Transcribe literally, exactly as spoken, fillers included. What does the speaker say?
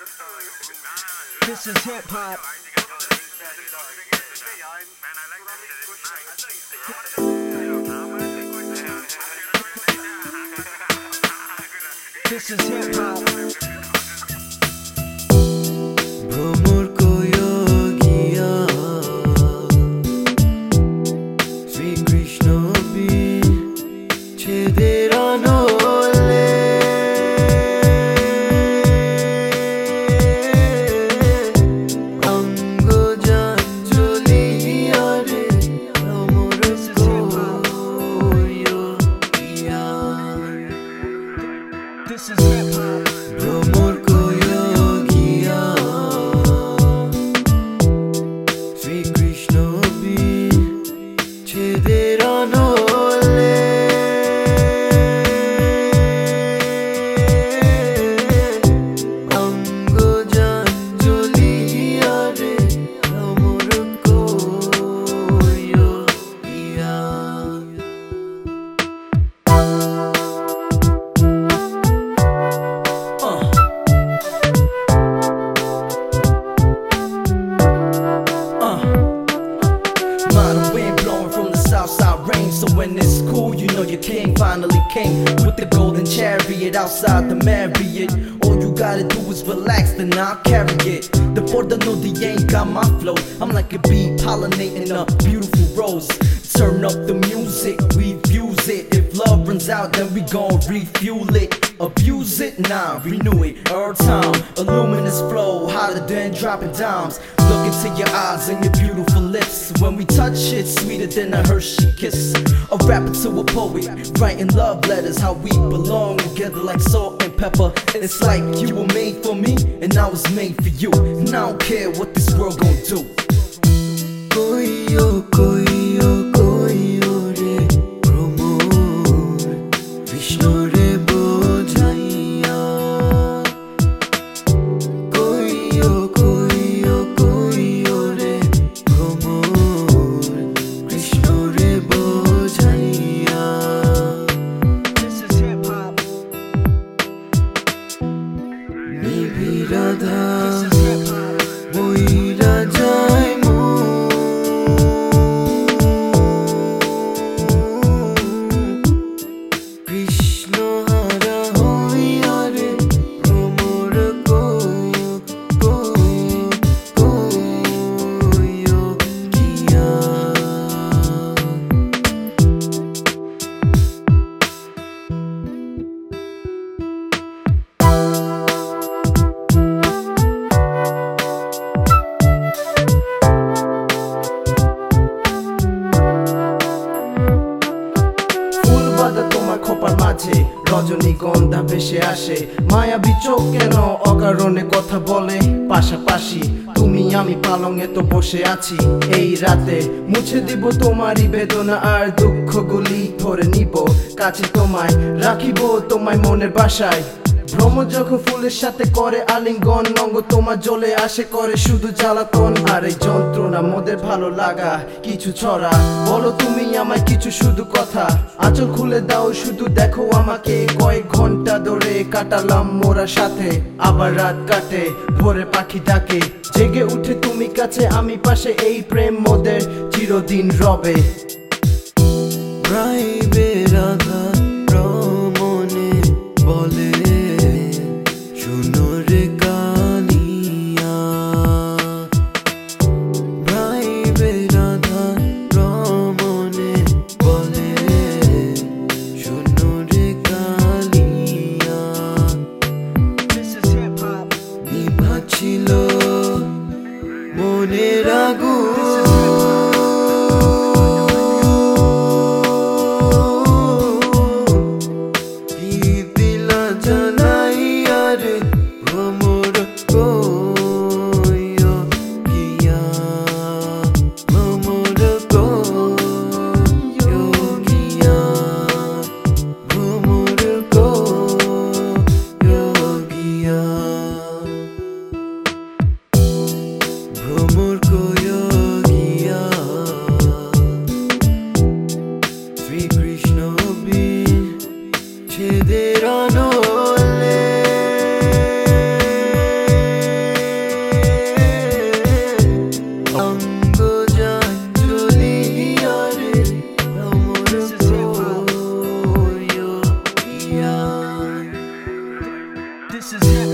This is hip hop. This is hip hop. ভ্রমর কয়োগিয়া শ্রীকৃষ্ণ বিচ্ছেদের অনলে অঙ্গ জাঞ্জলি আরে ভ্রমর কয়োগিয়া This is hip hop. ভ্রমর কয়োগিয়া শ্রীকৃষ্ণ বিচ্ছেদের অনলে অঙ্গ জাঞ্জলি আরে ভ্রমর কয়োগিয়া Modern wind blowing from the south side rain. So when it's cool, you know your king finally came with the golden chariot outside the Marriott. All you gotta do is relax, then I'll carry it. The border know they ain't got my flow. I'm like a bee pollinating a beautiful rose. Turn up the music, we fuse it. If love runs out, then we gon' refuel it. Abuse it, nah, renew it. Every time, a luminous flow, hotter than dropping dimes. Look into your eyes and your beautiful lips. When we touch it, sweeter than a Hershey kiss. A rapper to a poet, writing love letters. How we belong together like salt and pepper. It's like you were made for me, and I was made for you. And I don't care what this world gon' do. কইও কইও কইও রে ভ্রমর কৃষ্ণ রে বোঝাইয়া কইও কইও কইও রে ভ্রমর কৃষ্ণ রে বোঝাইয়া This is hip hop. নিবিরাধা This is hip hop. বইরা যায় কৃষ্ণ হারা হইয়া রে ভ্রমর কইও কইও কইও গিয়া তোমার খোপার মাঝে রজনীগন্ধা ভেসে আসে মায়াবী চোখ কেন অকারণে কথা বলে পাশাপাশি তুমি আমি পালঙে তো বসে আছি এই রাতে মুছে দিব তোমারই বেদনা আর দুঃখগুলি ধরে নিব কাছে তোমায় রাখিব তোমায় মনের বাসায় ভ্রমর যখন ফুলের সাথে করে আলিঙ্গন অঙ্গ তোমার জ্বলে আসে করে শুধু জ্বালাতন আর এই যন্ত্রণা মোদের ভালো লাগা কিছু ছড়া বলো তুমি আমায় কিছু শুধু কথা আঁচল খুলে দাও শুধু দেখো আমাকে কয়েক ঘন্টা ধরে কাটালাম মোরার সাথে আবার রাত কাটে ভোরে পাখি ডাকে জেগে উঠে তুমি কাছে আমি পাশে এই প্রেম মোদের চিরদিন রবে রাইবে রাধা রমনে বলে শুনো রে কানিয়া রাইবে রাধা রমনে বলে শুনো রে কালিয়া নিভাছিল মনের আগুন Texas.